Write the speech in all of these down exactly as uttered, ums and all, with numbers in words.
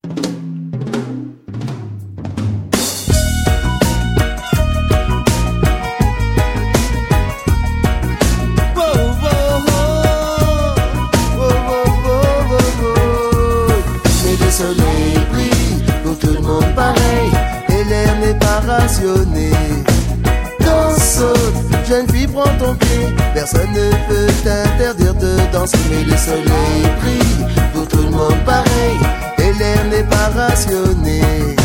Danse, jeune fille, prends ton pied. Personne ne peut t'interdire de danser. Mais le soleil brille pour tout le monde pareil, et l'air n'est pas rationné.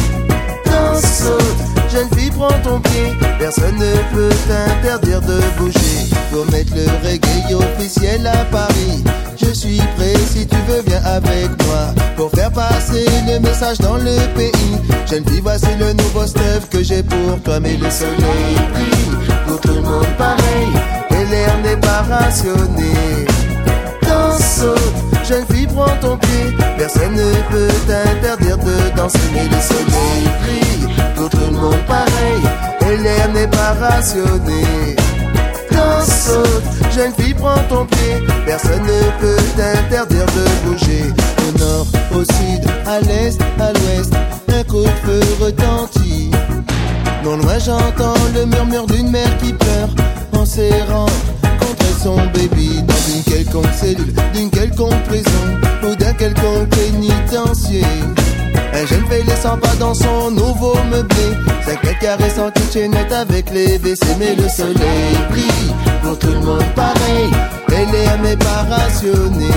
Danse, jeune fille, prends ton pied. Personne ne peut t'interdire de bouger. Pour mettre le reggae officiel à Paris, je suis prêt si tu veux, viens avec moi. Pour faire passer le message dans le pays. Jeune fille, voici le nouveau stuff que j'ai pour toi. Mais le soleil brille pour tout le monde pareil, et l'air n'est pas rationné. Danse, jeune fille, prends ton pied. Personne ne peut t'interdire de danser. Mais le soleil brille pour tout le monde pareil, et l'air n'est pas rationné. Danse, jeune fille, prends ton pied. Personne ne peut t'interdire de bouger. Au nord, au sud, à l'est, à l'ouest, un coup de feu retentit. Non loin j'entends le murmure d'une mère qui pleure en serrant contre son baby dans une quelconque cellule, d'une quelconque prison ou d'un quelconque pénitencier. Un jeune fait les cent pas dans son nouveau meublé, cinq mètres carrés sans kitchenette avec les W C. Mais le soleil brille pour tout le monde pareil, et l'air n'est pas rationné.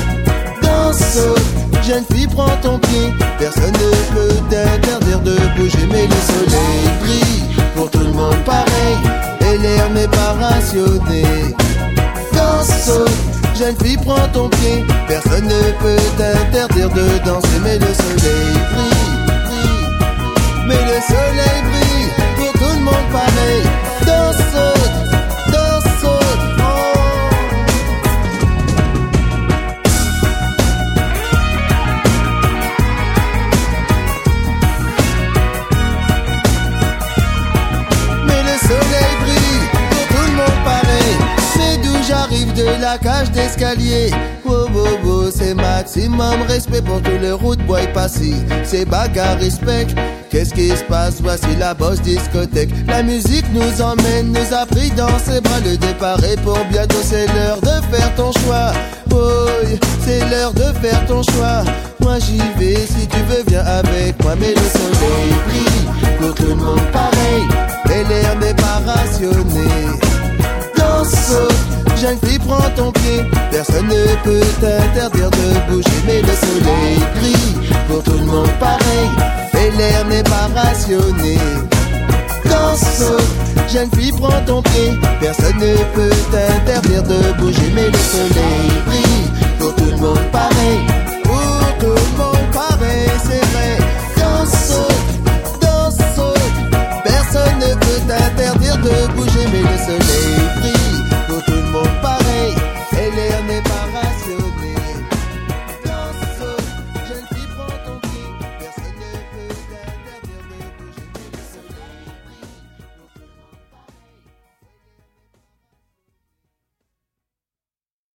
Danse, jeune fille, prends ton pied. Personne ne peut t'interdire de bouger. Mais le soleil brille pour tout le monde pareil, et l'air n'est pas rationné. Danse, jeune fille, prends ton pied. Personne ne peut t'interdire de danser. Mais le soleil brille, brille. Mais le soleil brille pour tout le monde pareil. Danse, danse, oh. Mais le soleil brille pour tout le monde pareil. Mais d'où j'arrive de la cage d'escalier, wow, wow, wow, c'est maximum respect pour tous les routes bois et passy. C'est bagarre, respect. Qu'est-ce qui se passe? Voici la bosse discothèque. La musique nous emmène, nous a pris dans ses bras. Le départ est pour bientôt, c'est l'heure de faire ton choix. Oh, c'est l'heure de faire ton choix. Moi j'y vais, si tu veux viens avec moi. Mais le soleil brille pour tout le monde pareil, et l'air n'est pas rationné. Danse, jeune fille, prends ton pied. Personne ne peut t'interdire de bouger. Mais le soleil brille pour tout le monde pareil, et l'air n'est pas rationné. Danse, jeune fille, prends ton pied. Personne ne peut t'interdire de bouger. Mais le soleil brille pour tout le monde pareil, pour tout le monde pareil, c'est vrai. Danse, danse, personne ne peut t'interdire de bouger.